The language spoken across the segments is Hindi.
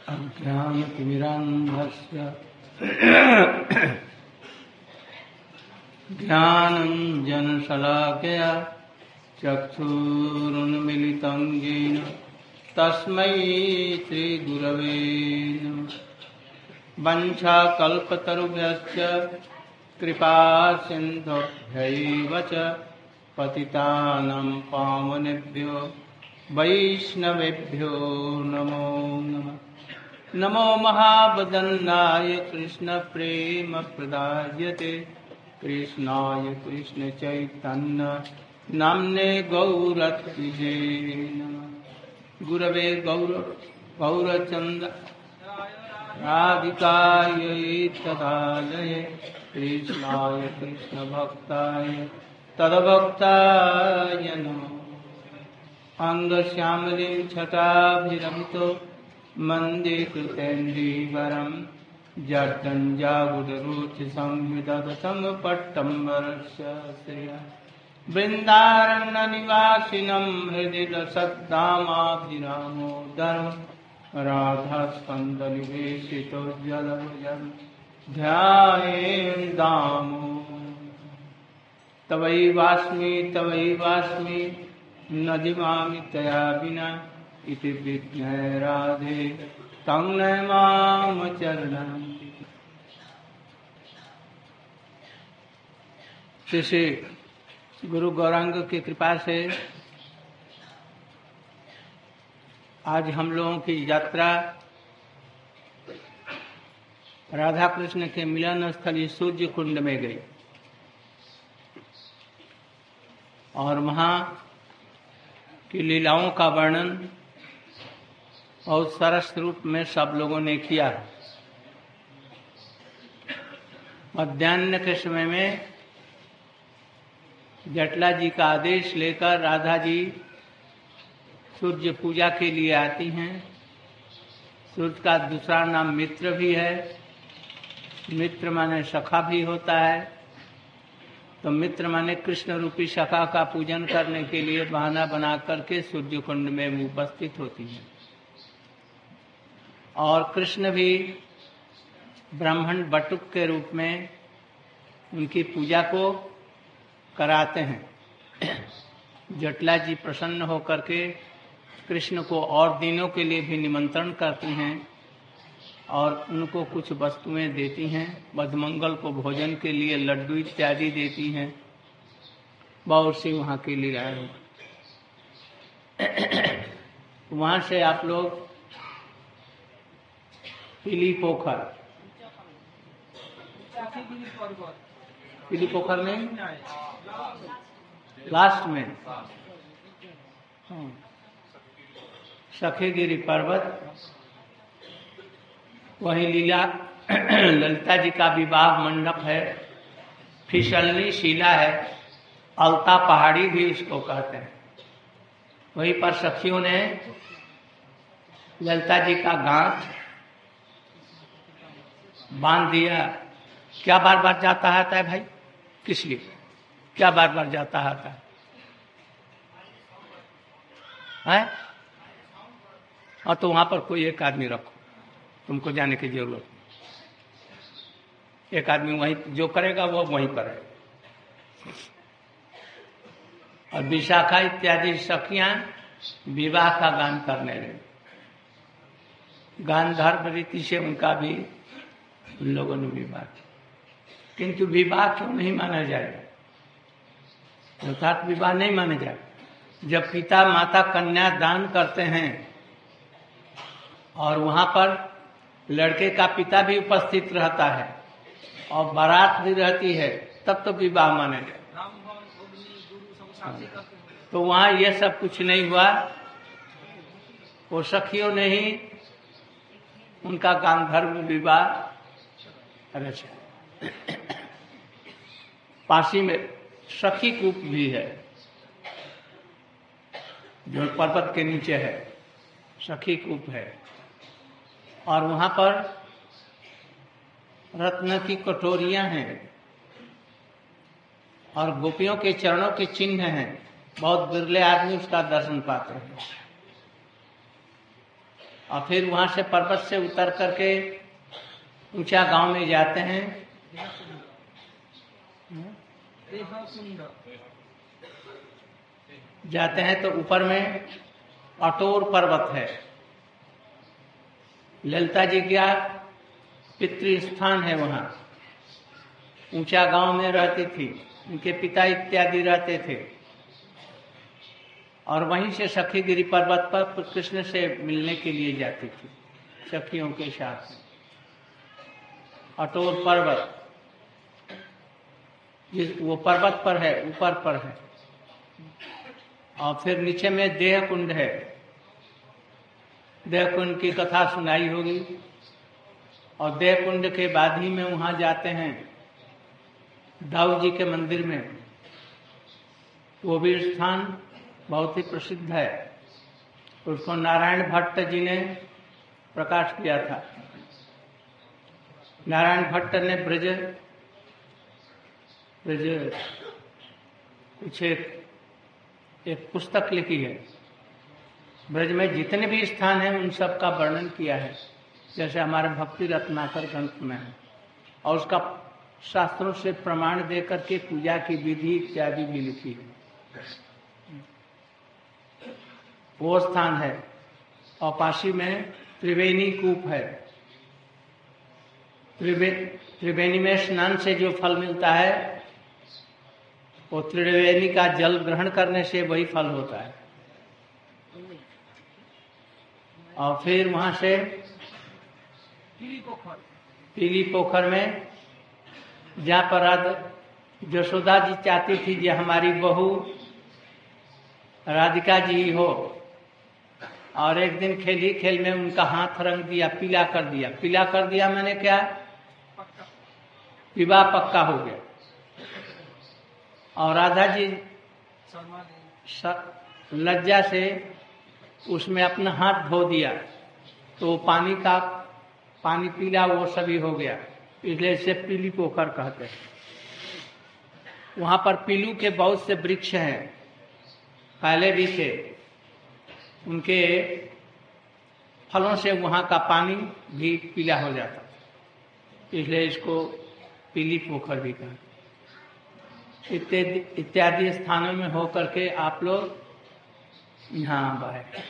अज्ञानतिमिरान्धस्य ज्ञानञ्जनशलाकया चक्षुरुन्मीलितं येन तस्मै श्रीगुरवे नमः। वञ्चाकल्पतरुभ्यश्च कृपासिन्धुभ्यैव च पतितानां पावनेभ्यो वैष्णवेभ्यो नमो नमः। नमो महावदन्नाय कृष्णप्रेमप्रदायते कृष्णाय कृष्णचैतन्य नाम्ने गौरत्रिजे नमः। गुरवे गौरचन्द्र राधिकायै तदालये कृष्णाय कृष्णभक्ताय तद्भक्ताय नमः। अङ्गश्यामलीं छटाभिरमितो मन्दे कृतेन्दीवरं जड्डञ्जागुडरुचिसंविदधतं पट्टम्बरस्य श्रिया वृन्दारण्यनिवासिनं हृदि रसद्धामाभिरामोदरं राधास्कन्दनिवेशितो जलभजं ध्यायेन् दामोदरम्। तवैवास्मि न जीवामि तया विना इति विज्ञाय राधे तं नमामचरणं। श्री गुरु गौरांग की कृपा से आज हम लोगों की यात्रा राधा कृष्ण के मिलन स्थली सूर्य कुंड में गई और वहाँ की लीलाओं का वर्णन बहुत सरस रूप में सब लोगों ने किया। मध्याह्न के समय में जटला जी का आदेश लेकर राधा जी सूर्य पूजा के लिए आती हैं। सूर्य का दूसरा नाम मित्र भी है। मित्र माने सखा भी होता है। तो मित्र माने कृष्ण रूपी सखा का पूजन करने के लिए बहाना बना करके सूर्य कुंड में उपस्थित होती हैं। और कृष्ण भी ब्राह्मण बटुक के रूप में उनकी पूजा को कराते हैं। जटला जी प्रसन्न होकर के कृष्ण को और दिनों के लिए भी निमंत्रण करती हैं और उनको कुछ वस्तुएं देती हैं। बधमंगल को भोजन के लिए लड्डू इत्यादि देती हैं। बहुत सी वहाँ की लीलाएं हैं। वहाँ से आप लोग पीली पोखर में लास्ट में सखेगिरी पर्वत, वही ललिता जी का विवाह मंडप है। फिसलनी शिला है, अलता पहाड़ी भी उसको कहते हैं। वहीं पर सखियों ने ललिता जी का गांठ बांध दिया। क्या बार बार जाता है भाई? किस लिए? क्या बार बार जाता है? और तो वहां पर कोई एक आदमी रखो, तुमको जाने की जरूरत नहीं। एक आदमी वहीं जो करेगा वो वहीं करेगा। और विशाखा इत्यादि सखियां विवाह का गान करने लगे। गांधार रीति से उनका भी उन लोगों ने विवाह किया। किंतु विवाह क्यों नहीं माना जाएगा? अर्थात विवाह नहीं माना जाएगा। जब पिता माता कन्या दान करते हैं और वहां पर लड़के का पिता भी उपस्थित रहता है और बारात भी रहती है, तब तो विवाह माना जाए। तो वहां यह सब कुछ नहीं हुआ। वो सखियों ने ही उनका गांधर्व विवाह रचा। पासी में सखी कूप भी है जो पर्वत के नीचे है। सखी कूप है और वहां पर रत्न की कटोरियां हैं और गोपियों के चरणों के चिन्ह हैं। बहुत बिरले आदमी उसका दर्शन पाते हैं। और फिर वहां से पर्वत से उतर करके ऊंचा गांव में जाते हैं। तो ऊपर में अटोर पर्वत है। ललिता जी का पितृस्थान है वहां। ऊंचा गांव में रहती थी, उनके पिता इत्यादि रहते थे। और वहीं से सखीगिरी पर्वत पर कृष्ण से मिलने के लिए जाती थी सखियों के साथ। अटोर पर्वत वो पर्वत पर है, ऊपर पर है। और फिर नीचे में देह कुंड है। देह कुंड की कथा सुनाई होगी। और देह कुंड के बाद ही में वहां जाते हैं दाऊ जी के मंदिर में। वो भी स्थान बहुत ही प्रसिद्ध है। उसको नारायण भट्ट जी ने प्रकाश किया था। नारायण भट्ट ने ब्रज कुछ एक पुस्तक लिखी है। ब्रज में जितने भी स्थान हैं उन सब का वर्णन किया है, जैसे हमारे भक्ति रत्नाकर ग्रंथ में है। और उसका शास्त्रों से प्रमाण दे करके पूजा की विधि इत्यादि भी लिखी है। वो स्थान है। और पासी में त्रिवेणी कूप है। त्रिवेणी में स्नान से जो फल मिलता है वो त्रिवेणी का जल ग्रहण करने से वही फल होता है। और फिर वहां से पीली पोखर में, जहाँ पर यशोदा जी चाहती थी कि हमारी बहू राधिका जी हो। और एक दिन खेली खेल में उनका हाथ रंग दिया, पीला कर दिया। पीला कर दिया मैंने क्या, विवाह पक्का हो गया। और राधा जी लज्जा से उसमें अपना हाथ धो दिया, तो पानी पीला वो सभी हो गया, इसलिए इसे पीली पोखर कहते हैं। वहां पर पीलू के बहुत से वृक्ष हैं, पहले भी थे। उनके फलों से वहां का पानी भी पीला हो जाता, इसलिए इसको पीली पोखर भी कहते। इत्यादि स्थानों में हो करके आप लोग यहाँ बाहर।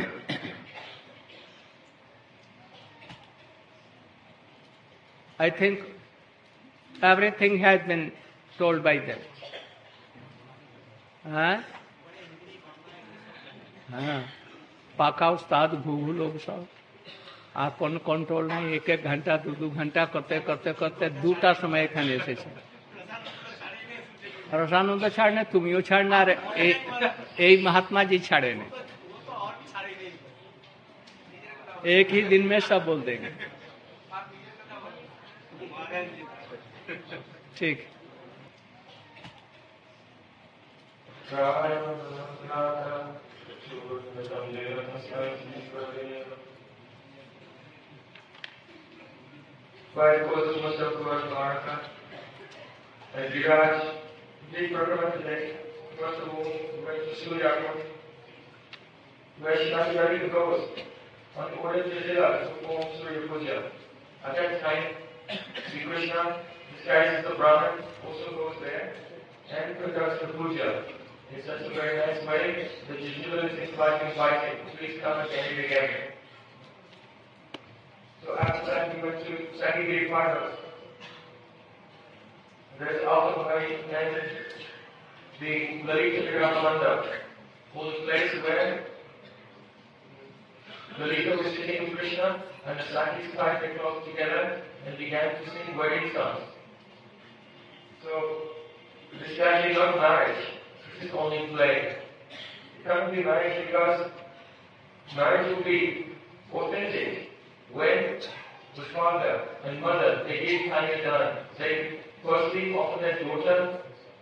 I think everything has been told by them. हाँ, पाका उस्ताद घूघू लोग सब आ कौन कंट्रोल नहीं। एक एक घंटा दो घंटा करते करते करते दूटा समय खाने से रसानंद छाड़ने तुमियो छाड़ना रे, यही महात्मा जी छाड़े ने। एक ही दिन में सब बोल देंगे। ठीक। And Viraj, big program today. First of all, we're going to Surya Airport, where Sri ready to go on the order to Lila to perform Surya Puja. At that time, Sri Krishna, disguised as the Brahman, also goes there and conducts the puja in such a very nice way that Yajnavalkya is invited, please come and attend it again. So after that, we went to Sakigiri Parvas. There's also very intended the Lalita Virama Mandap, whose place where Lalita was sitting with Krishna and the Sakis tied their clothes together and began to sing wedding songs. So this is actually not marriage, this is only play. It can't be marriage because marriage will be authentic when the father and mother, they gave Kanyadan, they firstly offer their daughter,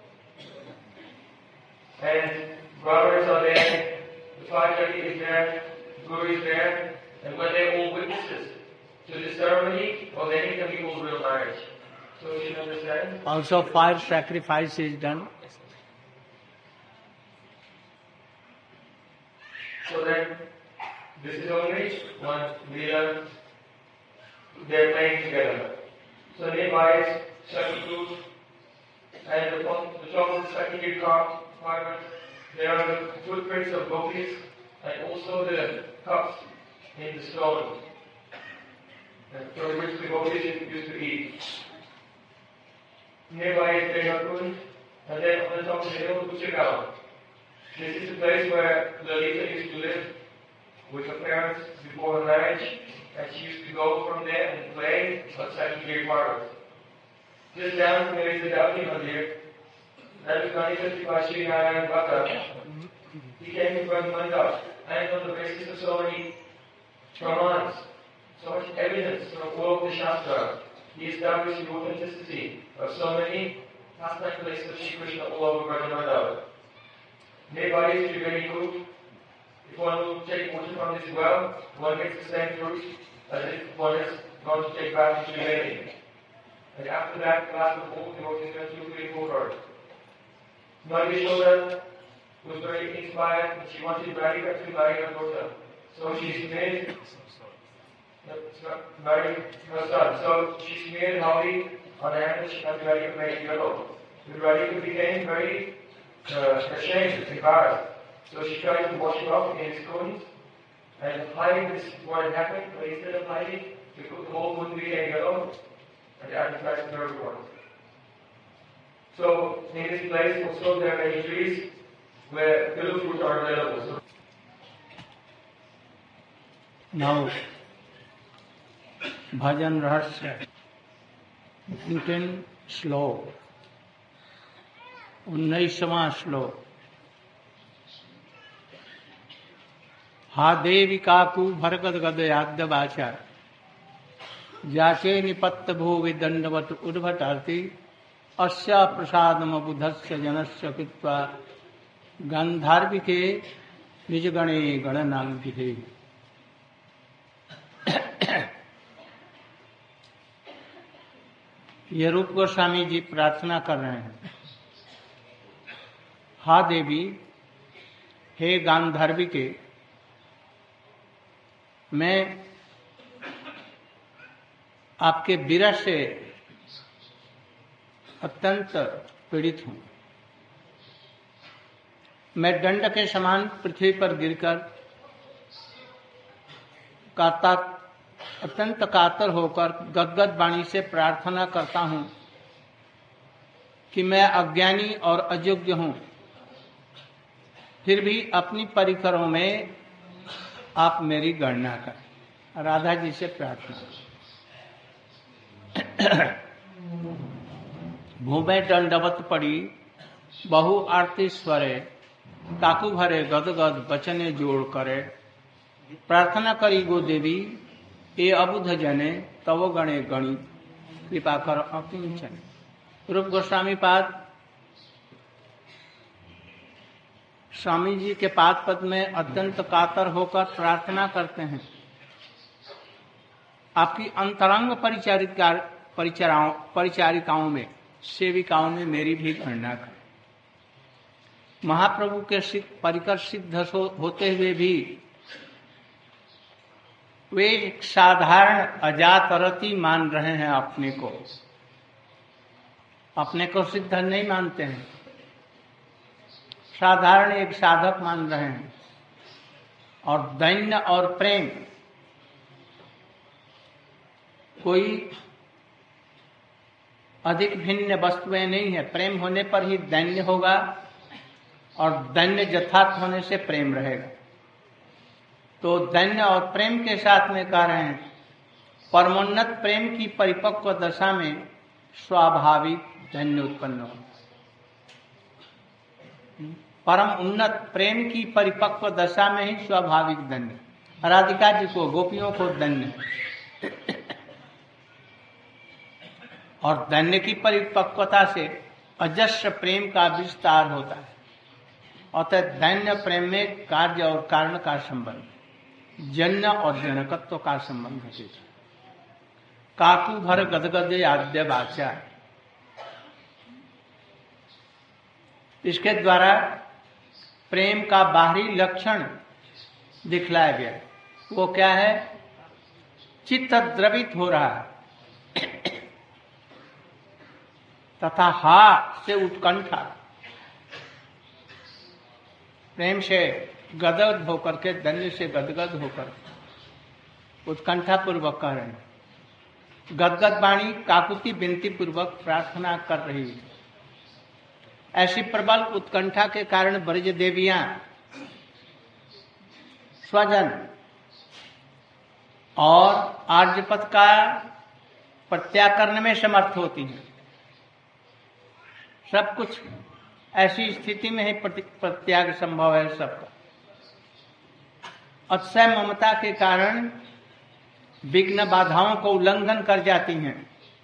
and brothers are there, the father is there, the guru is there, and when they're all witnesses to the ceremony, well then it can be called real marriage. So you understand? Also fire sacrifice is done. So then This is only one Leela, they're playing together. So nearby is Shakti and the top of the Shakti compartment, there are the footprints of gopis and also the cups in the stone from which the gopis used to eat. Nearby is Devakund, and then on the top of the hill, Kuchagawa. This is the place where Lalita used to live with her parents before her marriage, and she used to go from there and play outside the Giri Parvati. Just down from there is the Daudi Mandir. That was manifested by Sri Narayan Bhatta. He came from Mandap, and on the basis of so many pramans, so much evidence from all of the Shastra, he established the authenticity of so many pastime places of Shri Krishna all over Brajamandala. Nearby is Triveni Kut. If one will take water from this well, one gets the same fruit as if one is going to take back to Triveni. And after that, the last of all, the devotees went to Triveni Kut. Nageshwara was very inspired and she wanted Radhika to marry her daughter. So she made marry her son. So she smeared Howdy on the hand and she had Radhika made yellow. But Radhika became very ashamed, embarrassed. So she tried to wash it off in his coins and hiding this what had happened, but instead of hiding, the whole wound became yellow and the advertised to everyone. So in this place also there are many trees where little fruits are available. So now, Bhajan Rahasya, 19 श्लोक, 19वां श्लोक। हा देवी काकु भरगद गदयाद्य वाचा जाचे निपत्त भो विदंडवत उद्भटार्ति अस्या प्रसादम बुधस्य जनस्य कृत्वा गांधार्विके निजगणे गणनांगिते। ये रूप गोस्वामी जी प्रार्थना कर रहे हैं, हा देवी, हे गांधार्विके, मैं आपके विरह से अत्यंत पीड़ित हूं। मैं दंड के समान पृथ्वी पर गिरकर अत्यंत कातर होकर गदगद वाणी से प्रार्थना करता हूं कि मैं अज्ञानी और अयोग्य हूं, फिर भी अपनी परिकरों में आप मेरी गणना करें। राधा जी से प्रार्थना। भूमे दंडवत पड़ी बहु आरती स्वरे, काकू भरे गदगद बचने जोड़ करे। प्रार्थना करी गो देवी, ए अबुध जने तव गणे गणी, कृपा कर अकिंचन। रूप गोस्वामी पाद स्वामी जी के पाद पद में अत्यंत कातर होकर प्रार्थना करते हैं, आपकी अंतरंग परिचारिकाओं में, सेविकाओं में मेरी भी गणना करें। महाप्रभु के परिकर सिद्ध होते हुए भी वे एक साधारण अजातरती मान रहे हैं, अपने को सिद्ध नहीं मानते हैं, साधारण एक साधक मान रहे हैं। और दैन्य और प्रेम कोई अधिक भिन्न वस्तुएं नहीं है। प्रेम होने पर ही दैन्य होगा और दैन्य यथार्थ होने से प्रेम रहेगा। तो दैन्य और प्रेम के साथ में कह रहे हैं, परमोन्नत प्रेम की परिपक्व दशा में स्वाभाविक दैन्य उत्पन्न हो। परम उन्नत प्रेम की परिपक्व दशा में ही स्वाभाविक दैन्य। राधिका जी को, गोपियों को दैन्य, और दैन्य की परिपक्वता से अजस्र प्रेम का विस्तार होता है। अतः दैन्य प्रेम में कार्य और कारण का संबंध, जन्य और जनकत्व का संबंध है। काकू भर गदगद आद्य वाचा, इसके द्वारा प्रेम का बाहरी लक्षण दिखलाया गया। वो क्या है? चित्त द्रवित हो रहा है तथा हा से उत्कंठा, प्रेम से गदगद होकर के, धन्य से गदगद होकर उत्कंठा पूर्वक कह रहे हैं। गदगद वाणी काकुति विनती पूर्वक प्रार्थना कर रही है। ऐसी प्रबल उत्कंठा के कारण ब्रज देवियां स्वजन और आर्यपद का प्रत्याग करने में समर्थ होती हैं। सब कुछ ऐसी स्थिति में ही प्रत्याग संभव है सबका। अतिशय ममता के कारण विघ्न बाधाओं को उल्लंघन कर जाती हैं।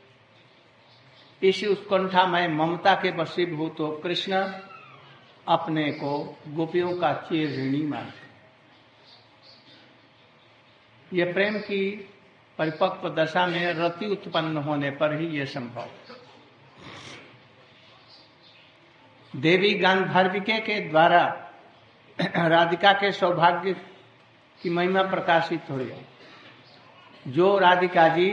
इसी उत्कंठामय ममता के वशीभूत हो कृष्ण अपने को गोपियों का चिर ऋणी मानते। यह प्रेम की परिपक्व दशा में रति उत्पन्न होने पर ही यह संभव। देवी गांधार्विके के द्वारा राधिका के सौभाग्य की महिमा प्रकाशित हो रही। जो राधिका जी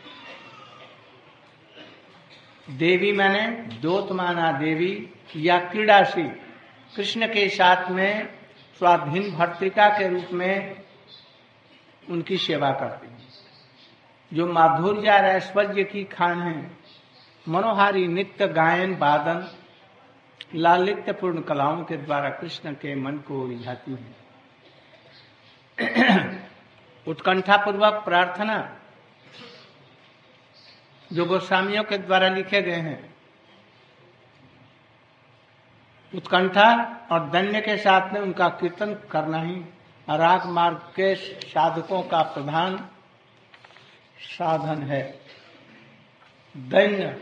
देवी माने दोतमाना देवी या क्रीडासी कृष्ण के साथ में स्वाधीन भर्तृका के रूप में उनकी सेवा करती हैं, जो माधुर्य और ऐश्वर्य की खान है, मनोहारी नित्य गायन वादन लालित्यपूर्ण कलाओं के द्वारा कृष्ण के मन को रिझाती है। उत्कंठा पूर्वक प्रार्थना जो गोस्वामियों के द्वारा लिखे गए हैं, उत्कंठा और दन्य के साथ में उनका कीर्तन करना ही राग मार्ग के साधकों का प्रधान साधन है। दैन्य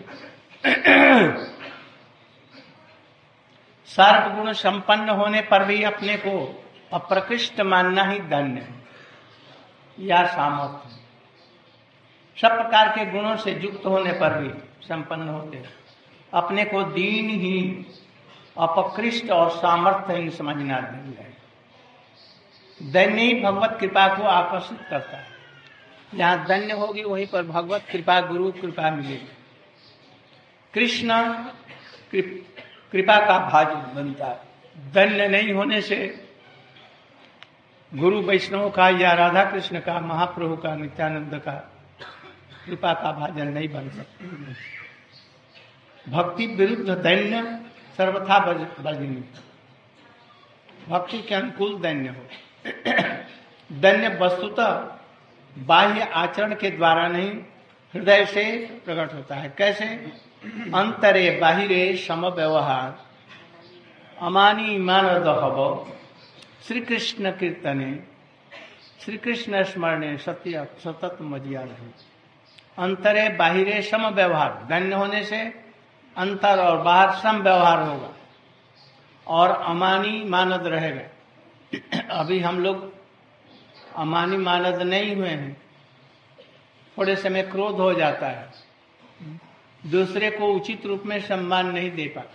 सर्वगुण संपन्न होने पर भी अपने को अप्रकृष्ट मानना ही धन्य है या सामर्थ्य। सब प्रकार के गुणों से युक्त होने पर भी संपन्न होते अपने को दीनहीन, अपकृष्ट और सामर्थ्यहीन समझना धन्य है। दैन्य ही भगवत कृपा को आकर्षित करता है। जहाँ धन्य होगी वहीं पर भगवत कृपा, गुरु कृपा मिलेगी। कृष्ण कृपा का भाजन बनता है। धन्य नहीं होने से गुरु वैष्णव का या राधा कृष्ण का, महाप्रभु का, नित्यानंद का कृपा का भाजन नहीं बन सकता। भक्ति विरुद्ध दैन्य सर्वथा वर्जनीय। भक्ति के अनुकूल दैन्य हो। दैन्य वस्तुतः बाह्य आचरण के द्वारा नहीं, हृदय से प्रकट होता है। कैसे? अंतरे बाहिरे सम व्यवहार, अमानी मानद हव, श्री कृष्ण कीर्तने, श्री कृष्ण स्मरणे सत्य सतत मजिया रहे। अंतरे बाहिरे सम व्यवहार, धन्य होने से अंतर और बाहर सम व्यवहार होगा और अमानी मानद रहेगा। अभी हम लोग अमानी मानद नहीं हुए हैं। थोड़े समय क्रोध हो जाता है, दूसरे को उचित रूप में सम्मान नहीं दे पाता।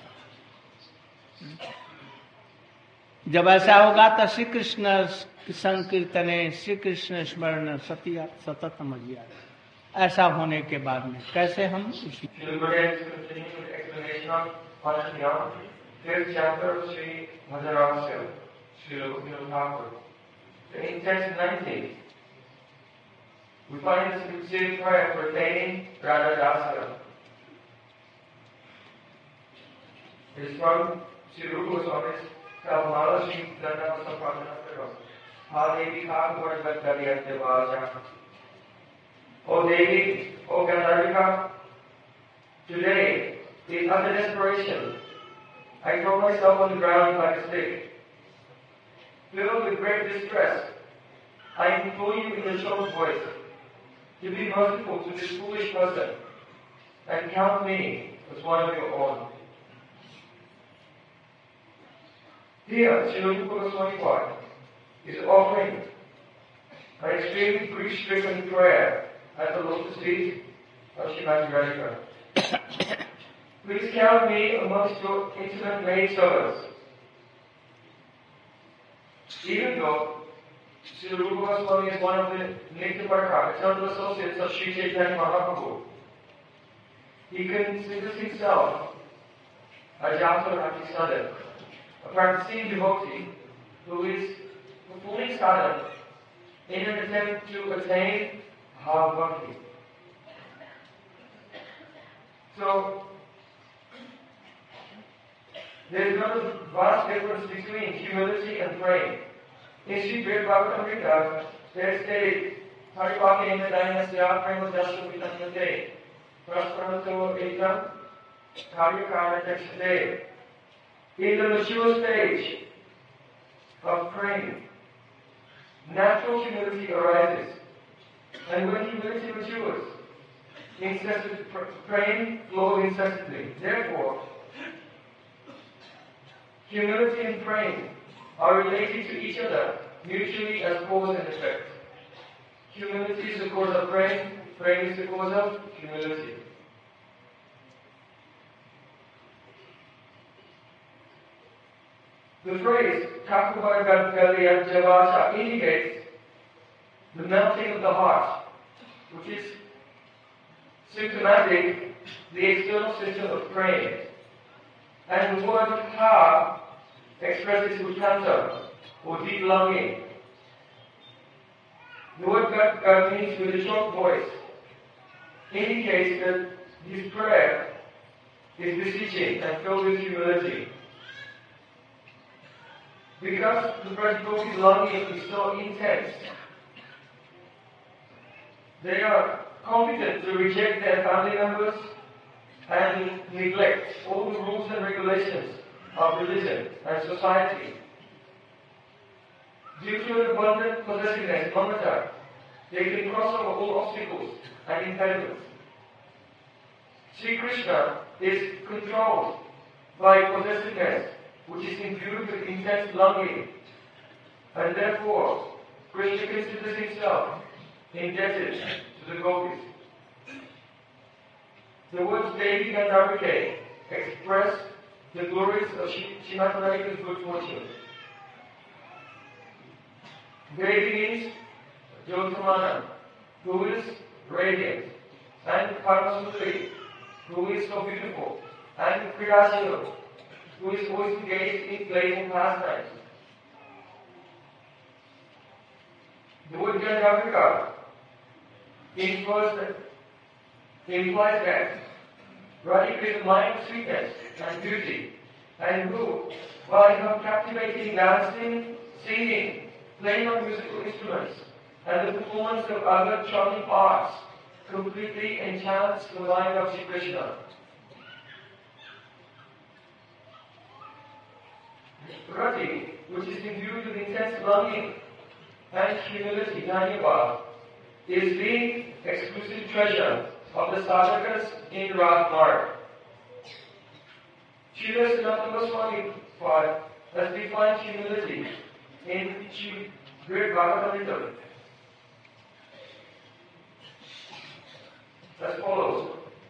जब ऐसा होगा तो श्री कृष्ण संकीर्तने, श्री कृष्ण स्मरण सत्य सतत मजिया। ऐसा होने के बाद में कैसे हम उसी in text 19, we find this sincere prayer pertaining Radha Dasya. It is from Sri Rupa Goswami's Kalmala Sri Dhanava Sampadana Karo. Devi Kha Gurvat Kariyate Vaja. O Devi, O Gandharvika, today, in utter desperation, I throw myself on the ground like a stick. Filled with great distress, I implore you in your soul's voice to be merciful to this foolish person and count me as one of your own. Here, Srila Rupa Goswami is offering an extremely grief-stricken prayer at the lotus feet of Srimati Radhika. Please count me amongst your intimate maidservants. Even though Srila Rupa Goswami is one of the Nitya eternal associates of Sri Chaitanya Mahaprabhu. He considers himself a Japa Bhakti Sadhak, a practicing devotee who is performing sadhana in an attempt to attain Bhava Bhakti. So, there is not a vast difference between humility and praying. In Sri Bhagavatamrita, there is stated, Haripakena Dainasya Premadasya Vitamnate, Praspranto Ekam Karyakara Tekshate. In the mature stage of praying, natural humility arises. And when humility matures, praying flows incessantly. Therefore, humility and praying are related to each other mutually as cause and effect. Humility is the cause of praying, praying is the cause of humility. The phrase Takuvargadgalya Javasa indicates the melting of the heart, which is symptomatic, the external system of praying. And the word ka expresses uttanta, or deep longing. The word ga means with a short voice, indicates that his prayer is beseeching and filled with humility. Because the devotee's longing is so intense, they are competent to reject their family members and neglect all the rules and regulations of religion and society. Due to an abundant possessiveness, mamata, they can cross over all obstacles and impediments. Sri Krishna is controlled by possessiveness, which is imbued with intense longing, and therefore Krishna considers himself indebted to the gopis. The words Devi Gandharvike express the glories of Srimati Radhika's good fortune. Devi means Jyotamana, who is radiant, and Paramasundari, who is so beautiful, and Kriyashila, who is always engaged in playful pastimes. The word Gandharvika implies that Radhika is a mind of sweetness and beauty, and who, by her captivating dancing, singing, playing on musical instruments, and the performance of other charming arts, completely enchants the mind of Sri Krishna. Rati, which is imbued with intense longing and humility, Dhanyavad, is the exclusive treasure of the sadhakas in Radha. Srila Sanatana Goswami has defined humility in Srimad Bhagavatam as follows.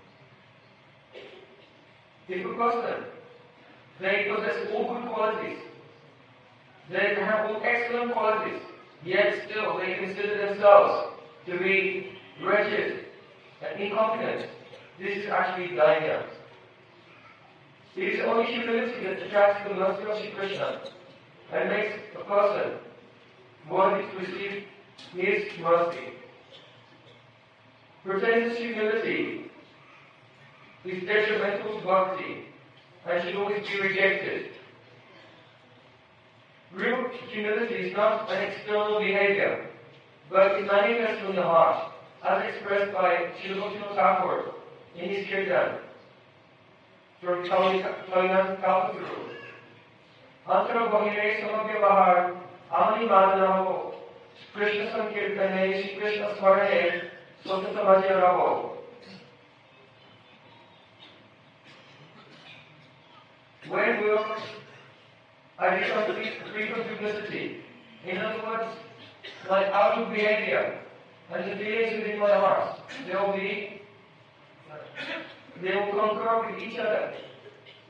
If a person, they possess all good qualities, they have all excellent qualities, yet still they consider themselves to be wretched and incompetent, this is actually dainya. It is only humility that attracts the mercy of Sri Krishna and makes a person worthy to receive his mercy. Pretentious humility is detrimental to bhakti and should always be rejected. Real humility is not an external behavior, but it manifests from the heart, as expressed by Srila Bhaktivinoda Thakur in his kirtan from Kalinam Kalpaturu. Antara Bahire Samagya Bahar, Amani Madanaho, Krishna Sankirtane, Shri Krishna Smarane, Sotata Vajravo. When will I become free from duplicity? In other words, my outward behavior and the feelings within my heart, they will concur with each other.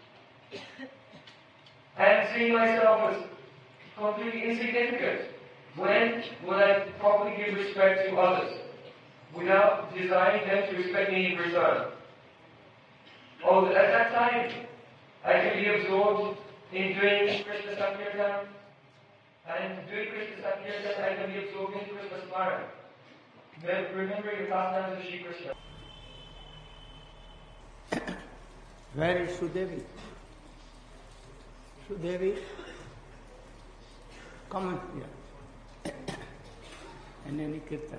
And seeing myself as completely insignificant When will I properly give respect to others without desiring them to respect me in return? Or at that time, I can be absorbed in doing Krishna Sankirtan, and doing Krishna Sankirtan, I can be absorbed in Krishna Smaran. Remember your pastimes of Shri Krishna. Where is Sudevi? Sudevi, come here. And any kirtan.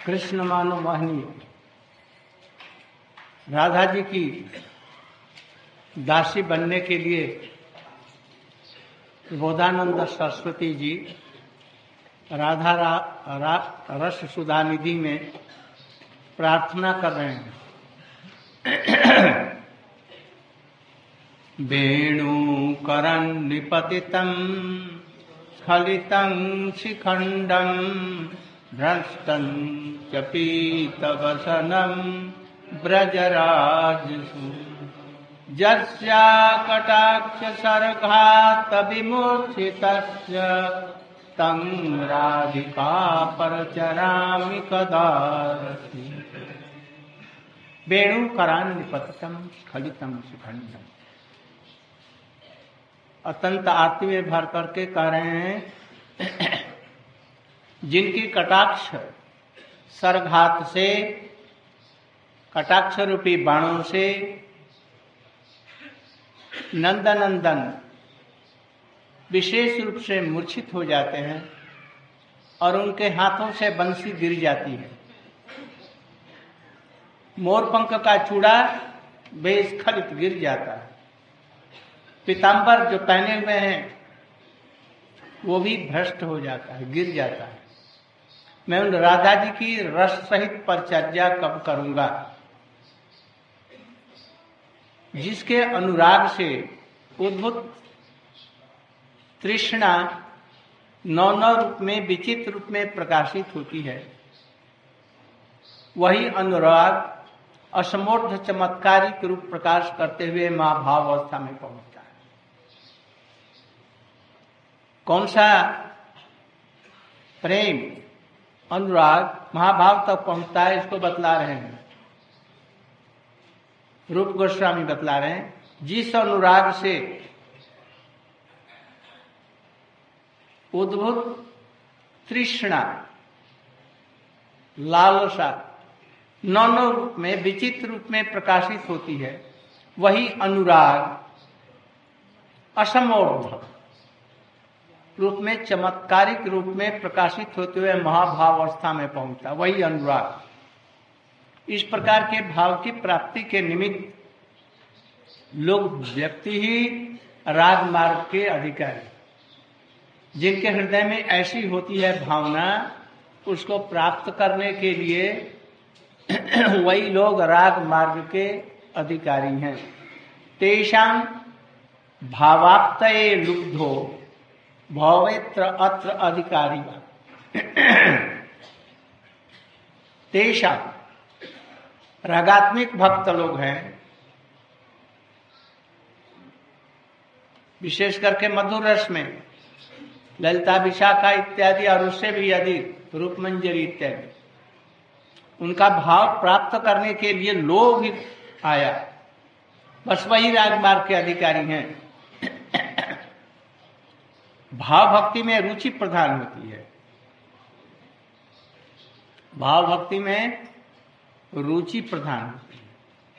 Krishna मानो मोहिनी राधा जी की दासी बनने के लिए बोधानंद सरस्वती जी राधा रस सुधा निधि में प्रार्थना कर रहे हैं। वेणुकरं निपतितं स्खलितं शिखंडं भ्रष्टं च पीतवसनं ब्रजराजसु यस्या कटाक्ष सर्गात् विमूर्छितस्य तं राधिका परचरामि कदारति। वेणुकरान् निपतितं स्खलितं शिखंडं। अत्यंत आरती में भर करके कह रहे हैं जिनकी कटाक्ष सरघात से, कटाक्ष रूपी बाणों से नंदनंदन विशेष रूप से मूर्छित हो जाते हैं और उनके हाथों से बंसी गिर जाती है। मोरपंख का चूड़ा बेस्खलित गिर जाता है। पीतांबर जो पहने हुए हैं वो भी भ्रष्ट हो जाता है, गिर जाता है। मैं उन राधा जी की रस सहित परिचर्या कब करूंगा जिसके अनुराग से उद्भुत तृष्णा नौ रूप में विचित्र रूप में प्रकाशित होती है। वही अनुराग असमोर्ध चमत्कारिक रूप प्रकाश करते हुए महाभाव अवस्था में पहुंचता है। कौन सा प्रेम अनुराग महाभाव तक पहुंचता है इसको बतला रहे हैं, रूप गोस्वामी बतला रहे हैं। जिस अनुराग से उद्भुत तृष्णा लालसा नौ रूप में विचित्र रूप में प्रकाशित होती है, वही अनुराग असमोर्ध रूप में चमत्कारिक रूप में प्रकाशित होते हुए महाभाव अवस्था में पहुंचता, वही अनुराग। इस प्रकार के भाव की प्राप्ति के निमित्त लोग व्यक्ति ही राग मार्ग के अधिकारी, जिनके हृदय में ऐसी होती है भावना, उसको प्राप्त करने के लिए वही लोग राग मार्ग के अधिकारी हैं। तेषां भावाप्तये लुब्धो भवेत्र अत्र अधिकारी। तेषां रागात्मिक भक्त लोग हैं, विशेष करके मधुर रस में ललिता विशाखा इत्यादि और उससे भी अधिक रूपमंजरी इत्यादि, उनका भाव प्राप्त करने के लिए लोभ ही आया, बस वही राग मार्ग के अधिकारी हैं। भाव भक्ति में रुचि प्रधान होती है, भाव भक्ति में रुचि प्रधान होती है।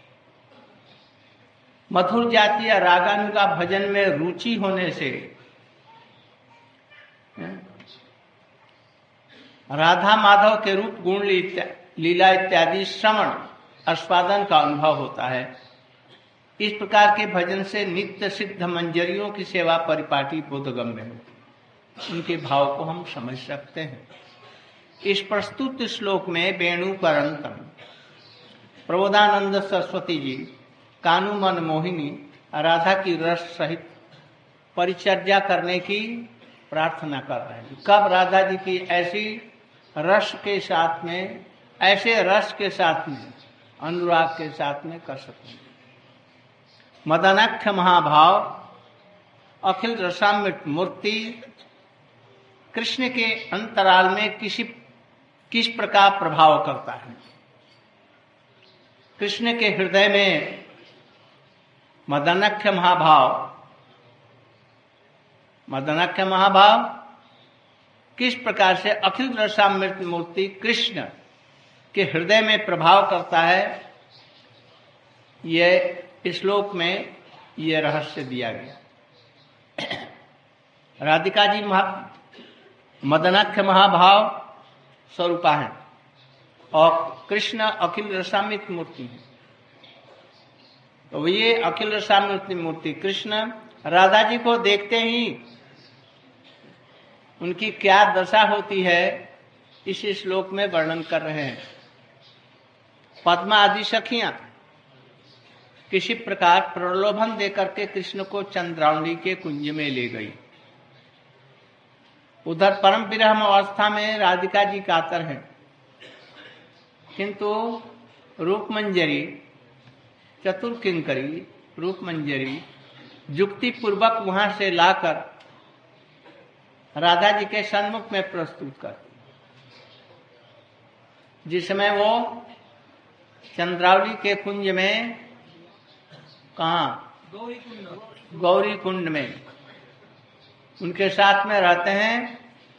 मधुर जातीय रागानुगा भजन में रुचि होने से राधा माधव के रूप गुण लीला इत्यादि श्रवण आस्वादन का अनुभव होता है। इस प्रकार के भजन से नित्य सिद्ध मंजरियों की सेवा परिपाटी बोधगम्य है, उनके भाव को हम समझ सकते हैं। इस प्रस्तुत श्लोक में वेणुकरंतम प्रबोधानंद सरस्वती जी कानू मन मोहिनी राधा की रस सहित परिचर्या करने की प्रार्थना कर रहे हैं। कब राधा जी की ऐसी रस के साथ में, ऐसे रस के साथ में, अनुराग के साथ में कर सकते। मदनाख्य महाभाव अखिल रसामृत मूर्ति कृष्ण के अंतराल में किस प्रकार प्रभाव करता है। कृष्ण के हृदय में मदनाख्य महाभाव किस प्रकार से अखिल रसामृत मूर्ति कृष्ण के हृदय में प्रभाव करता है, यह श्लोक में यह रहस्य दिया गया। राधिका जी मदनाख्य महाभाव स्वरूपा है और कृष्ण अखिल रसामृत मूर्ति है। तो ये अखिल रसामृत मूर्ति कृष्ण राधा जी को देखते ही उनकी क्या दशा होती है इस श्लोक में वर्णन कर रहे हैं। पद्मा आदि सखियां किसी प्रकार प्रलोभन देकर के कृष्ण को चंद्रावली के कुंज में ले गई। उधर परम विरह अवस्था में राधिका जी कातर हैं, किंतु रूपमंजरी चतुर किंकरी रूपमंजरी युक्ति पूर्वक वहां से लाकर राधा जी के सन्मुख में प्रस्तुत कर, जिसमें वो चंद्रावली के कुंज में, कहा गौरी कुंड में उनके साथ में रहते हैं।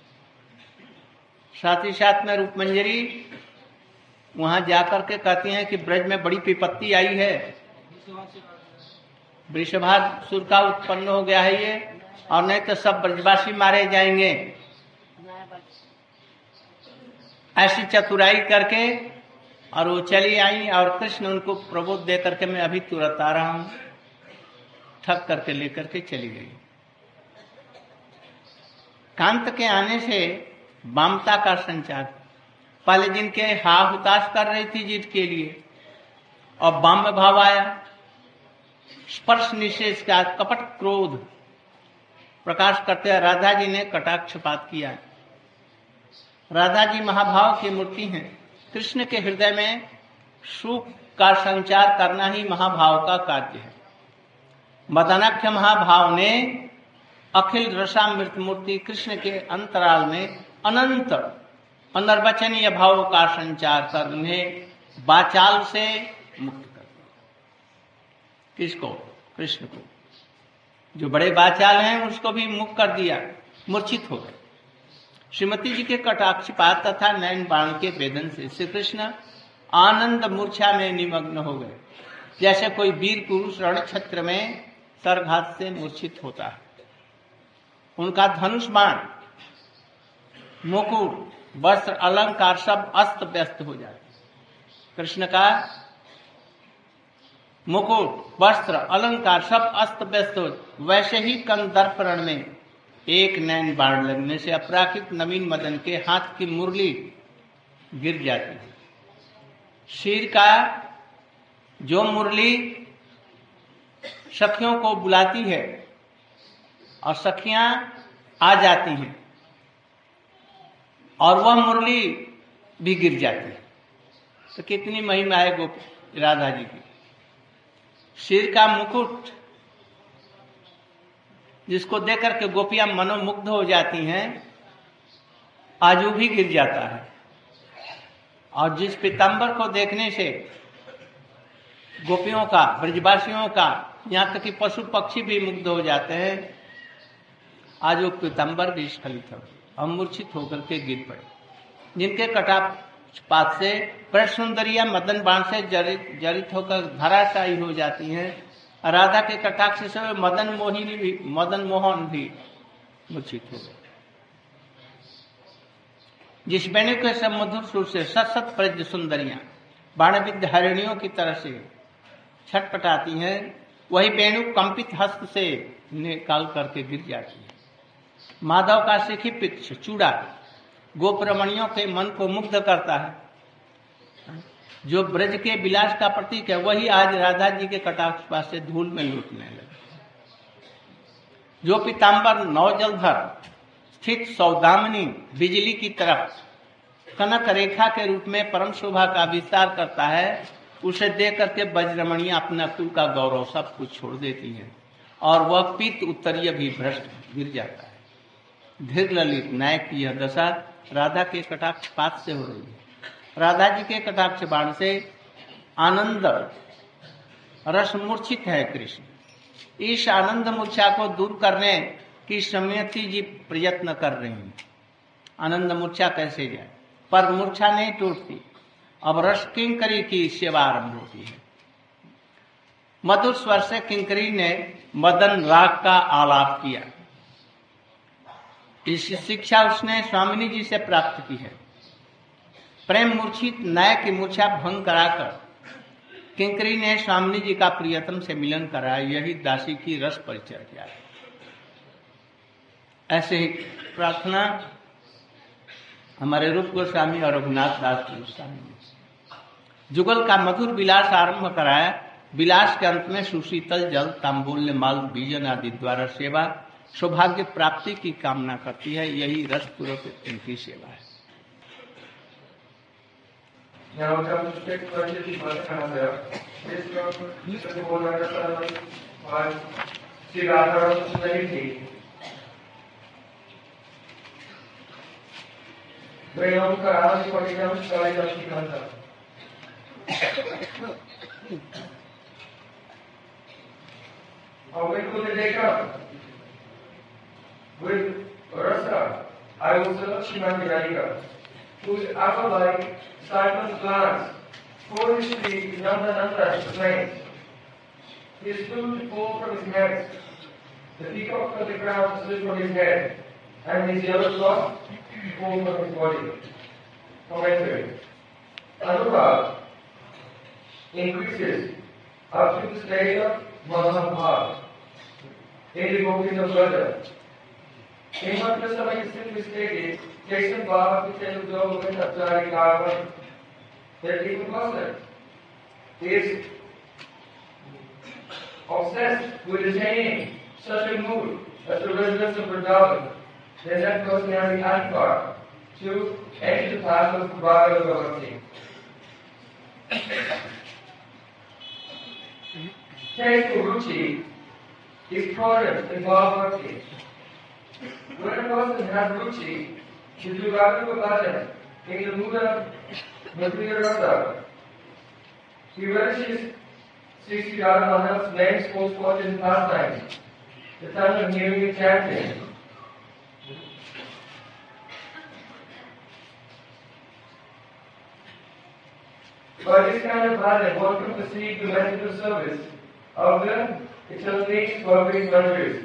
साथ ही साथ में रूपमंजरी वहां जाकर के कहती हैं कि ब्रज में बड़ी विपत्ति आई है, वृषभासुर का उत्पन्न हो गया है ये, और नहीं तो सब ब्रजवासी मारे जाएंगे। ऐसी चतुराई करके और वो चली आई और कृष्ण उनको प्रबोध दे करके मैं अभी तुरंत आ रहा हूं, ठग करके लेकर के चली गई। कांत के आने से वामता का संचार, पहले जिनके हा हुताश कर रही थी जीत के लिए, और वाम भाव आया, स्पर्श निषेध का कपट क्रोध प्रकाश करते हुए राधा जी ने कटाक्षपात किया। राधा जी महाभाव की मूर्ति हैं। कृष्ण के हृदय में सुख का संचार करना ही महाभाव का कार्य है। मदनाख्य महाभाव ने अखिल रसामृत मूर्ति कृष्ण के अंतराल में अनंत अनर्वचनीय भाव का संचार कर उन्हें वाचाल से मुक्त कर दिया। किसको? कृष्ण को। जो बड़े वाचाल हैं उसको भी मुक्त कर दिया, मूर्छित हो गए। श्रीमती जी के कटाक्षपात तथा नयन बाण के वेदन से श्री कृष्ण आनंद मूर्छा में निमग्न हो गए, जैसे कोई वीर पुरुष रणक्षेत्र में सर्घात से मूर्छित होता है। उनका धनुष बाण, मुकुट, वस्त्र, अलंकार सब अस्त व्यस्त हो जाते। कृष्ण का मुकुट, वस्त्र, अलंकार सब अस्त व्यस्त हो। वैसे ही कंदर्पण में एक नैन बाण लगने से अपराकृत नवीन मदन के हाथ की मुरली गिर जाती है। सिर का जो मुरली सखियों को बुलाती है और सखियां आ जाती हैं और वह मुरली भी गिर जाती है, तो कितनी महिमा है गोपी राधा जी की। सिर का मुकुट जिसको देकर के गोपियां मनोमुग्ध हो जाती हैं, आज वो भी गिर जाता है। और जिस पीताम्बर को देखने से गोपियों का, ब्रजवासियों का, यहाँ तक कि पशु पक्षी भी मुग्ध हो जाते हैं, आज वो पीताम्बर भी स्खलित हो और मूर्छित होकर के गिर पड़े। जिनके कटाक्षपात से ब्रज सुंदरिया मदन बाण से जरित होकर धराशायी हो जाती हैं, राधा के कटाक्ष से मदन मोहन भी मूर्छित हो गए। जिस वेणु के सब मधुर सुर से सत प्रज सुंदरियां बाणविद्ध हरिणियों की तरह से छटपटाती हैं, वही वेणु कंपित हस्त से निकाल करके गिर जाती है। माधव का शिखी पिक्ष चूड़ा गोपरमणियों के मन को मुग्ध करता है। जो ब्रज के विलास का प्रतीक है, वही आज राधा जी के कटाक्षपात से धूल में लूटने लगे। जो पीताम्बर नवजलधर स्थित सौदामिनी बिजली की तरफ कनक रेखा के रूप में परम शोभा का विस्तार करता है, उसे देख करके बजरमणियां अपना कुल का गौरव सब कुछ छोड़ देती हैं और वह पीत उत्तरीय भी भ्रष्ट गिर जाता है। धीर ललित नायक की यह दशा राधा के कटाक्षपात से हो रही है। राधा जी के कटाक्ष बाण से आनंद रस मूर्छित है कृष्ण। इस आनंद मूर्छा को दूर करने की श्रीमती जी प्रयत्न कर रही हैं। आनंद मूर्छा कैसे जाए, पर मूर्छा नहीं टूटती। अब रस किंकरी की सेवा आरंभ होती है। मधुर स्वर से किंकरी ने मदन राग का आलाप किया। इस शिक्षा उसने स्वामिनी जी से प्राप्त की है। प्रेम मूर्छित नय की मूर्छा भंग कराकर किंकरी ने स्वामी जी का प्रियतम से मिलन कराया। यही दासी की रस परिचर्या है। ऐसे ही प्रार्थना हमारे रूप गोस्वामी और रघुनाथ दास गोस्वामी ने जुगल का मधुर विलास आरंभ कराया। विलास के अंत में सुशीतल जल, तांबूल्य, माल, बीजन आदि द्वारा सेवा सौभाग्य प्राप्ति की कामना करती है। यही रसपूर्वक इनकी सेवा है। Now comes the sixth question of Kanada. This is the whole understanding by Sri Radharam Sundariji. Venom Karani Patigam Shari Dashikanta. How could they take up? With Rasa, I was a Shiman Radhika, whose apple-like cypress plants foolishly Nandananda explains. His flute fall from his hands, the peacock from the ground slip from his head, and his yellow cloth fall from his body. Commentary. Anubhav increases up to the stage of Mahabhav in the devotees of Brother. Himmat Samay simply stated, Jason Baba Pitel Udo with Aptari Karvan, that he was is obsessed with attaining such a mood as the residents of Vrindavan, then that person has the adhikar to enter the path of Bhagavad Bhakti. Taste for ruchi is prominent in Bhagavad Bhakti. When a person has ruchi to do Bhagavad Bhajan in the mood of Madhurya Rasa, he relishes Sri Sri Radharani's name spoke forth in pastimes, the time of hearing and chanting. By this kind of bhajan, one can perceive the method of service of the eternally perfect Manjuris.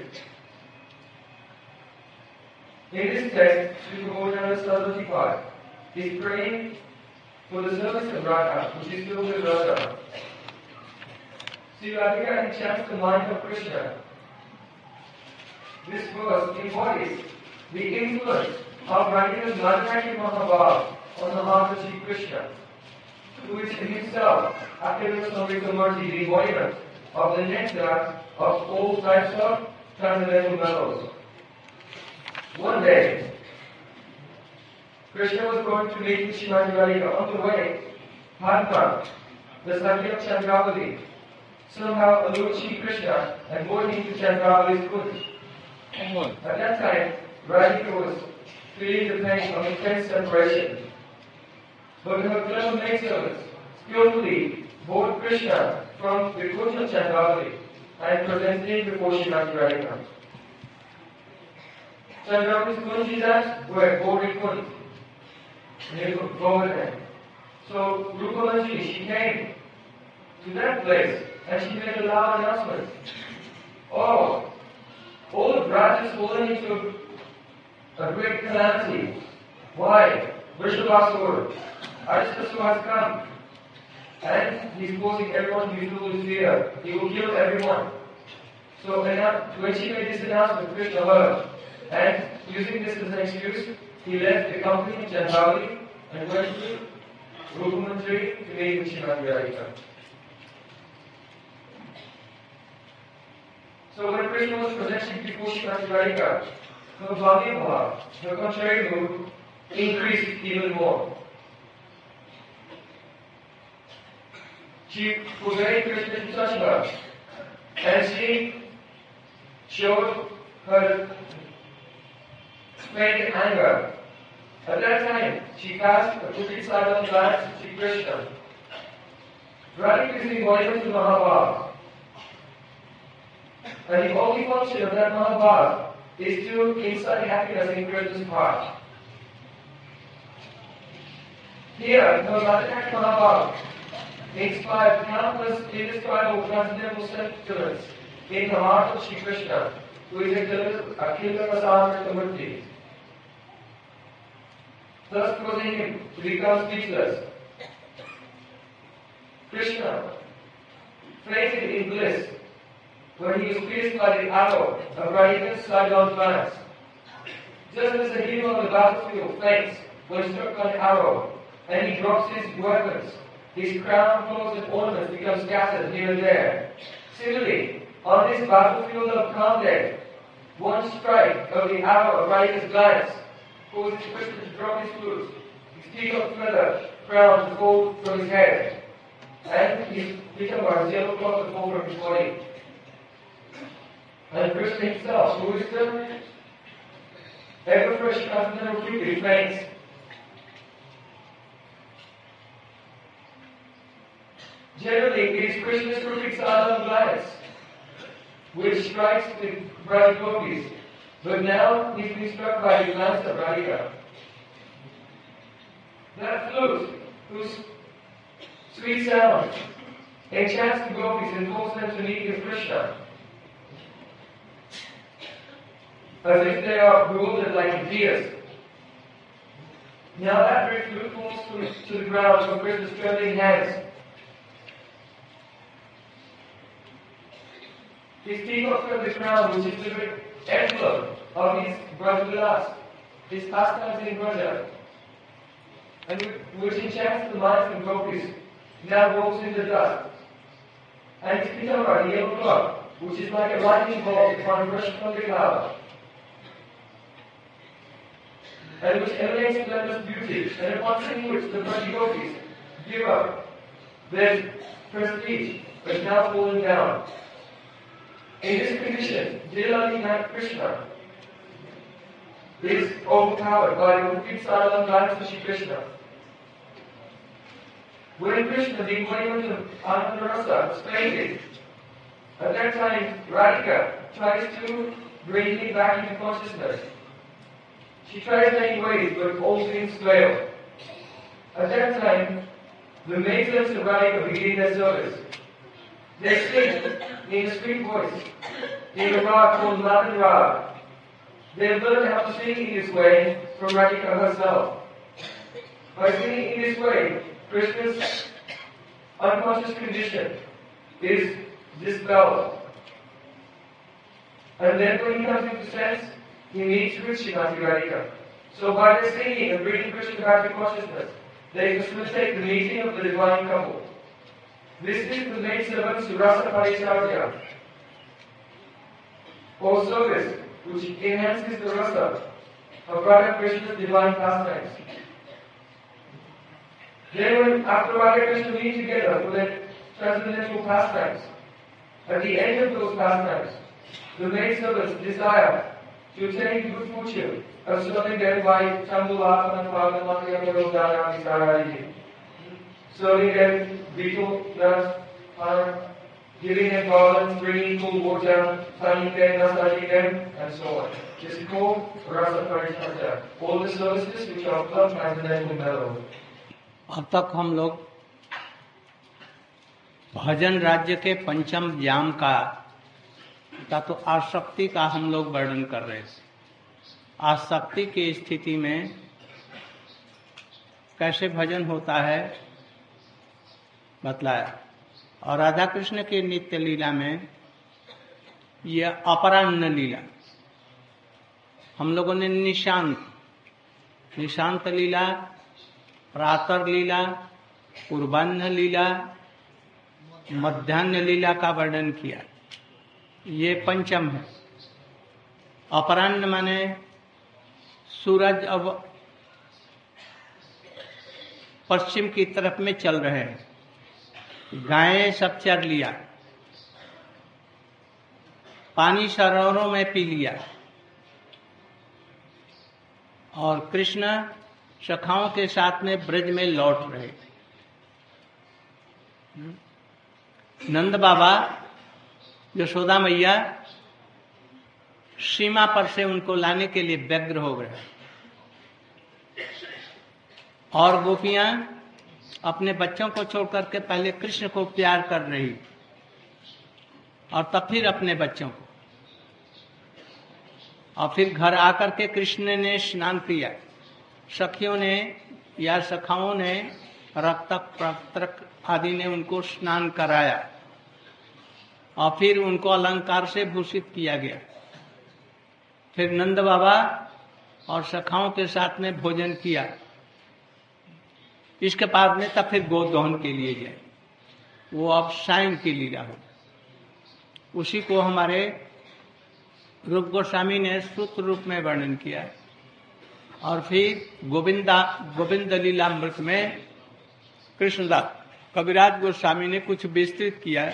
In this text, Sri Prabhupada Saraswati Pad is praying for the service of Radha, which is filled with Radha. Sri Radhika enchants the mind of Krishna. This verse embodies the influence of Radhika's Madhurya Mahabhav on the heart of Sri Krishna, who is in himself Akira Samrita, the embodiment of the nectar of all types of transcendental metals. One day, Krishna was going to meet Srimati Radhika. On the way, Padma, the Saki of Chandravali, somehow allured Sri Krishna and brought him to Chandravali's foot. At that time, Radhika was feeling the pain of intense separation. But her clever maidservants skillfully brought Krishna from the foot of Chandravali and presented him before Srimati Radhika. Chandravali's Kunjidas were boarded Kunj. So Rupamanji, she came to that place and she made a loud announcement. Oh, all the branches fallen into a great calamity. Why? Vrishabhasura, Arishtasura has come and he's causing everyone to be filled with fear. He will kill everyone. So when she made this announcement, Krishna heard, and using this as an excuse, he left the company in Chandravali and went to Rupamanjari to meet with Srimati Radhika. So when Krishna was presented before Srimati Radhika, her bhakti-bhava, her contrary mood, increased even more. She forbade Krishna to touch her, and she showed her pain and anger. At that time, she cast a crooked silent glance at Sri Krishna. Radhika is the embodiment of Mahabhav. And the only function of that Mahabhav is to incite happiness in Krishna's heart. Here, the Radhika Mahabhav inspired countless indescribable transcendental sentiments in the heart of Sri Krishna, who is Akhila Rasamrita Murti. thus causing him to become speechless. Krishna fainted in bliss when he was pierced by the arrow of Radhika's sidelong glance. Just as a hero on the battlefield faints when struck by an arrow, and he drops his weapons, his crown, clothes, and ornaments become scattered here and there. Similarly, on this battlefield of Kamdev, one strike of the arrow of Radhika's glance causes Krishna to drop his flute, his peacock feather crown to fall from his head, and his Pitambar's yellow cloth to fall from his body. And Krishna himself, who is the ever fresh transcendental Cupid, faints. Generally, it is Krishna's perfect silent glance which strikes the bright gopis, but now he's been struck by the glance of Radhika. That flute, whose sweet sound enchants the gopis and calls them to meet with Krishna, as if they are bewildered like deers. Now that very flute falls to the ground from Krishna's trembling hands. His peacock feather crown, which is the very emblem of his Brajavilas, his pastimes in Braja, and which enchants the minds of gopis, now rolls in the dust. And his Pitambar, the yellow cloth, which is like a lightning bolt upon a fresh from the cloud, and which emanates splendorous beauty, and upon seeing which the Braja gopis give up their prestige, but now falling down. In this condition, Lilali Knight Krishna is overpowered by the complete silent glance of Shri Krishna. When Krishna, the embodiment of Ananda Rasa, is fainted, at that time Radhika tries to bring him back into consciousness. She tries many ways, but all seems to fail. At that time, the maidens of Radhika begin their service. They sing in a sweet voice, in a rag called Madan Rag. They have learned how to sing in this way from Radhika herself. By singing in this way, Krishna's unconscious condition is dispelled. And then when he comes into sense, he meets with Srimati Radhika. So by their singing and bringing Krishna back to consciousness, they facilitate the meeting of the divine couple. This is the maid servant's Rasa Paricharya, or service, which enhances the rasa of Radha Krishna's divine pastimes. Then when after Radha Krishna meet together for their transcendental pastimes, at the end of those pastimes, the maid servants desire to attain good fortune of serving them by Chambula and Pavanamaya, serving them betel nuts, giving them garlands, bringing cool water, fanning them, massaging them, and so on. This is called Rasa Paricharya. All the services which are of transcendental mellow. अब तक हम लोग भजन राज्य के पंचम ज्ञान का तो आसक्ति का हम लोग वर्णन कर रहे थे। आसक्ति की स्थिति में कैसे भजन होता है बतलाया। और राधा कृष्ण के नित्य लीला में यह अपराह्न लीला, हम लोगों ने निशांत लीला, प्रातः लीला, पूर्वाह्न लीला, मध्याह्न लीला का वर्णन किया। ये पंचम है। अपराह्न माने सूरज अब पश्चिम की तरफ में चल रहे हैं, गायें सब चर लिया, पानी सरोवरों में पी लिया, और कृष्ण सखाओं के साथ में ब्रज में लौट रहे। नंद बाबा, यशोदा मैया सीमा पर से उनको लाने के लिए व्यग्र हो गए, और गोपियां अपने बच्चों को छोड़कर के पहले कृष्ण को प्यार कर रही और तब फिर अपने बच्चों को, और फिर घर आकर के कृष्ण ने स्नान किया सखियों ने या सखाओं ने रक्तक प्रत्रक आदि ने उनको स्नान कराया और फिर उनको अलंकार से भूषित किया गया। फिर नंद बाबा और सखाओं के साथ में भोजन किया। इसके बाद में तब फिर गोदोहन के लिए जाए, वो अब सायं की लीला हो। उसी को हमारे रूप गोस्वामी ने सूत्र रूप में वर्णन किया और फिर गोविंद लीलामृत में कृष्णदास कविराज गोस्वामी ने कुछ विस्तृत किया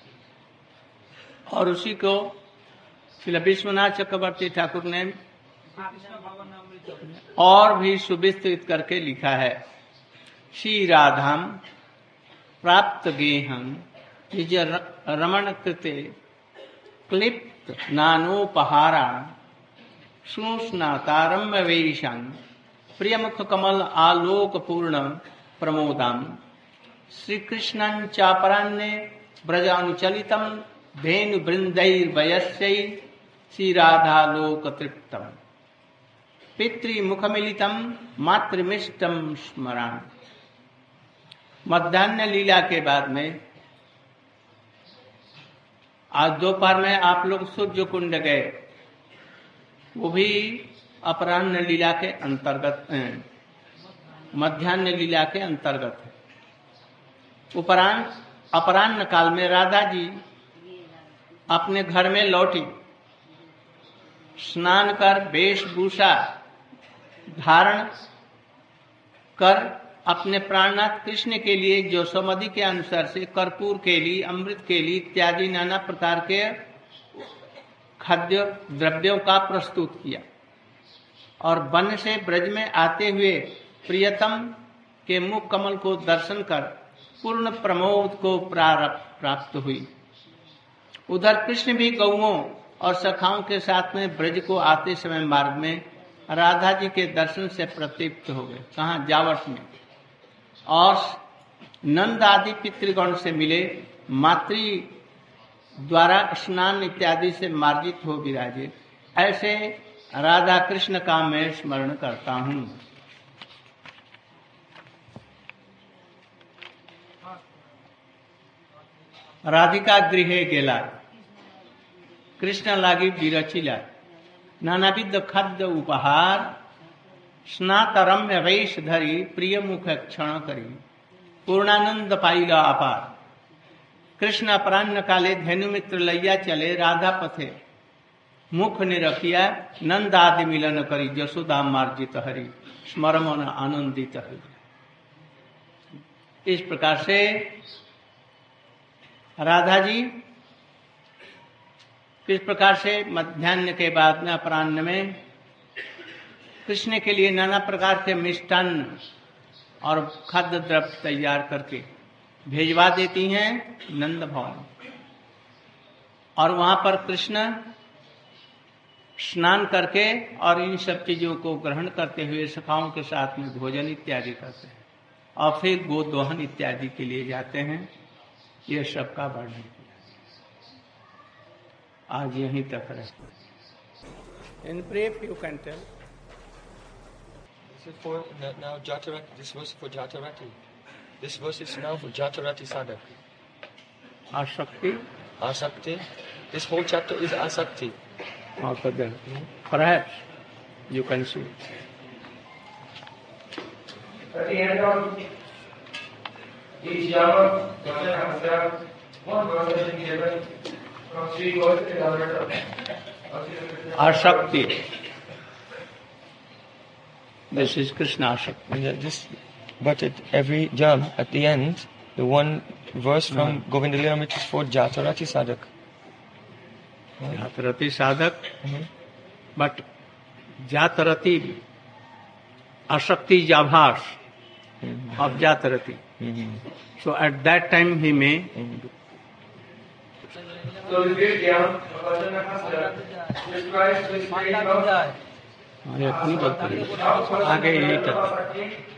और उसी को श्री विश्वनाथ चक्रवर्ती ठाकुर ने और भी सुविस्तृत करके लिखा है। श्री राधाम प्राप्त गेहम निज रमण कृते क्लिप्त नानोपहारा सुस्नातारम्य वेशान प्रियमुख कमल आलोक पूर्ण प्रमोदाम श्री कृष्णं चापरान्ने ब्रज अनुचलितम धेनु वृंदैर्वयस्यै श्री राधा लोक तृप्तम पितृमुखमिलितम मातृमिष्टम स्मरण। मध्याह्न लीला के बाद में आज दोपहर में आप लोग सूर्य कुंड गए, वो भी अपराह्न लीला के अंतर्गत, मध्याह्न लीला के अंतर्गत है। अपराह्न काल में राधा जी अपने घर में लौटी, स्नान कर वेशभूषा धारण कर अपने प्राणनाथ कृष्ण के लिए जो समधि के अनुसार से कर्पूर के लिए, अमृत के लिए इत्यादि नाना प्रकार के खाद्य द्रव्यों का प्रस्तुत किया और वन से ब्रज में आते हुए प्रियतम के मुख कमल को दर्शन कर पूर्ण प्रमोद को प्राप्त हुई। उधर कृष्ण भी गौओं और सखाओं के साथ में ब्रज को आते समय मार्ग में राधा जी के दर्शन से प्रतृप्त हो गए। कहाँ? जावट में। और नंद आदि पितृगण से मिले, मातृ द्वारा स्नान इत्यादि से मार्जित हो विराजे। ऐसे राधा कृष्ण का मैं स्मरण करता हूँ। राधिका गृहे गेला, कृष्ण लागी विरचिला, नानाविध खाद्य उपहार, स्नातरम्य वेश धरी, प्रिय मुख क्षण करी, पूर्णानंद पाइला अपार। कृष्ण अपराह्न काले धेनु मित्र लैया चले, राधा पथे मुख निरखिया, नंद आदि मिलन करी, जसोदा मार्जित हरि, स्मर मन आनंदित हरि। इस प्रकार से राधा जी किस प्रकार से मध्याह्न के बाद में अपराह्न में कृष्ण के लिए नाना प्रकार के मिष्टान्न और खाद्य द्रव्य तैयार करके भेजवा देती हैं नंद भवन, और वहां पर कृष्ण स्नान करके और इन सब चीजों को ग्रहण करते हुए सखाओं के साथ में भोजन इत्यादि करते हैं और फिर गोदोहन इत्यादि के लिए जाते हैं। ये सब का वर्णन किया। आज यहीं तक रहे। In brief, you can tell. This is for now Jatarati. This verse for Jatarati. This verse is now for Jatarati sadhak. Asakti. Asakti. This whole chapter is Asakti. Okay, then. Perhaps you can see. At the end of each yama, Bhajan has one verse has been given from Sri Gautama. Asakti. This is Krishna Asakti. But at every jam, at the end, the one verse from Govinda Leela is for Jatarati sadhak. Jatarati sadhak, but Jatarati, Asakti Jabhas of Jatarati. So at that time he may. So the great Jam, Bhajan has describes the state of आगे यही तक।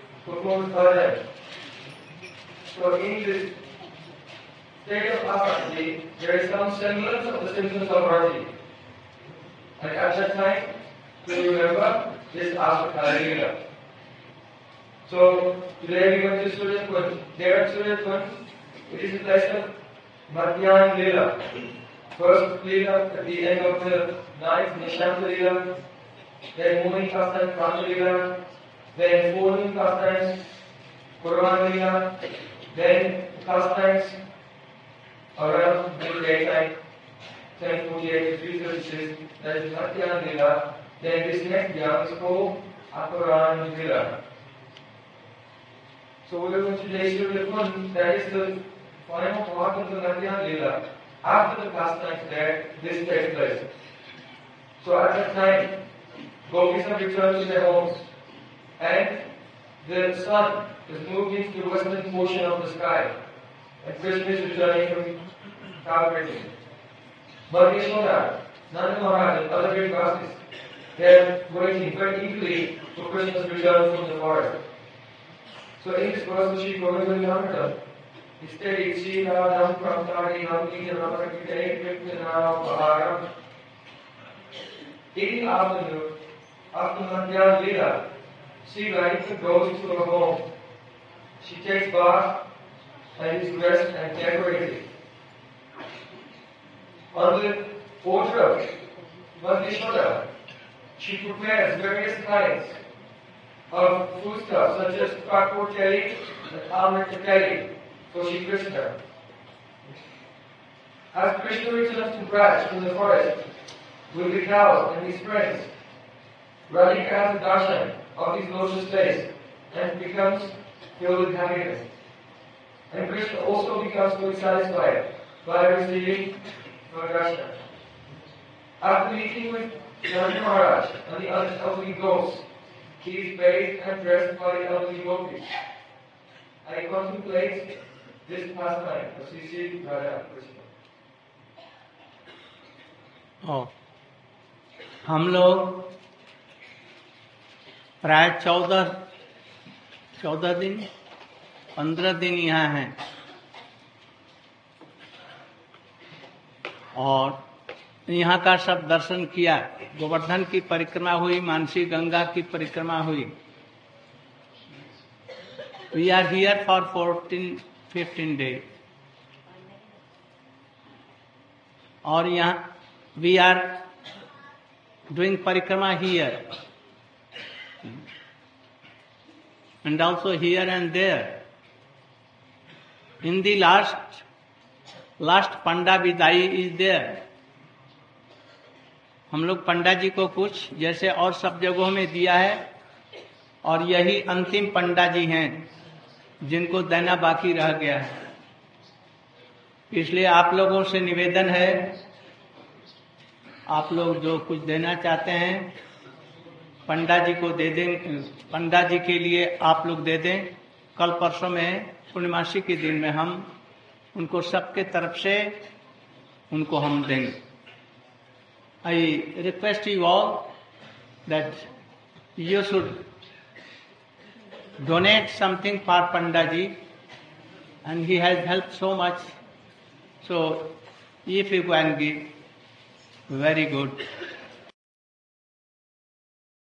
So in this state of Asakti, there is some semblance of the symptoms of Rati. And at that time, we remember this Asakti Leela. So today we went to Surya Kund. There at Surya Kund, it is a place of Madhyan Lila. First Lila at the end of the night, Nishanta Lila, then morning pastime, Pranta Lila, then forenoon pastimes, Purvan Lila, then pastimes around the daytime, 10:48 to 3:36, that is Madhyan Lila. Then this next yam is called Aparan Lila. So we are going to day Surya Kund, that is the final part of the Madhyan Lila. After the pastimes there, this takes place. So at that time, gopis have returned to their homes, and the sun is moving to the western portion of the sky, and Krishna is returning from Calcutta. But Yashoda, Nanda Maharaj, and other great gopis, they are waiting very eagerly for Krishna's return from the forest. So in this verse, Sri Govinda he stated, Sri Radham Pramtari Hamdi Ramakite Kriptana Paharam. In the afternoon, after Madhyan Lila, Sri Radhika goes to her home. She takes bath and is dressed and decorated. On the order of Madhya, she prepares various kinds of foodstuffs such as kakor cheli and almond cheli for Sri Krishna. As Krishna returns to Braj from the forest with the cows and his friends, Radhika has a darshan of his lotus face and becomes filled with happiness. And Krishna also becomes fully satisfied by receiving her darshan. After meeting with Nanda Maharaj and the other elderly ghosts, he is bathed and dressed by the elderly gopis. I contemplate this pastime of Sri Radha Krishna. हम लोग प्राय 14 दिन 15 दिन यहाँ हैं और यहाँ का सब दर्शन किया। गोवर्धन की परिक्रमा हुई, मानसी गंगा की परिक्रमा हुई। We are here for 14-15 days और यहाँ we are doing parikrama here and also here and there. In the last Panda Vidai is there. हम लोग पंडा जी को कुछ जैसे और सब जगहों में दिया है और यही अंतिम पंडा जी हैं जिनको देना बाकी रह गया है। इसलिए आप लोगों से निवेदन है, आप लोग जो कुछ देना चाहते हैं पंडा जी को दे दें, पंडा जी के लिए आप लोग दे दें। कल परसों में पूर्णिमासी के दिन में हम उनको सबके तरफ से उनको हम देंगे। I request you all that you should donate something for Pandaji, and he has helped so much. So if you can give, very good.